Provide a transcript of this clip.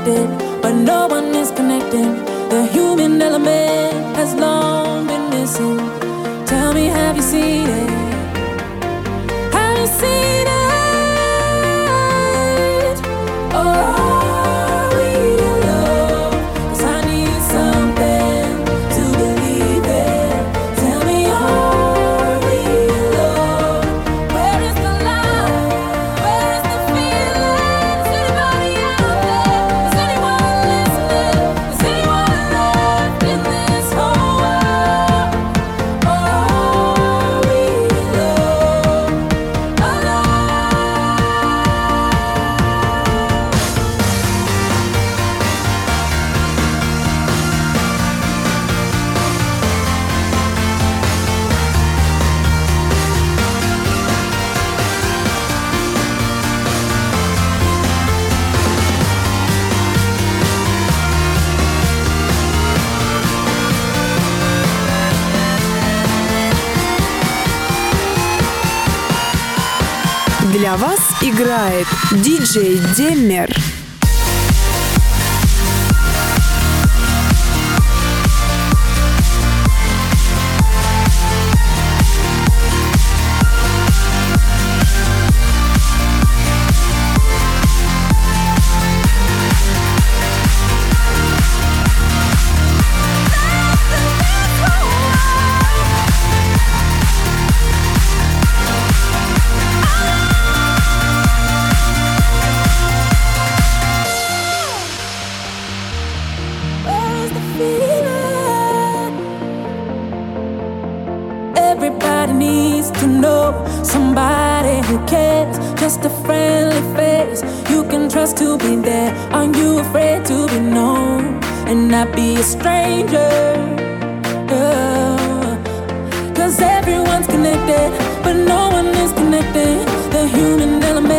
connected, but no one is connecting. The human element has long been missing. Tell me, have you seen it? Have you seen it? Oh. Для вас играет диджей Деммер. Everybody needs to know somebody who cares. Just a friendly face you can trust to be there. Are you afraid to be known and not be a stranger? Cause everyone's connected, but no one is connected. The human element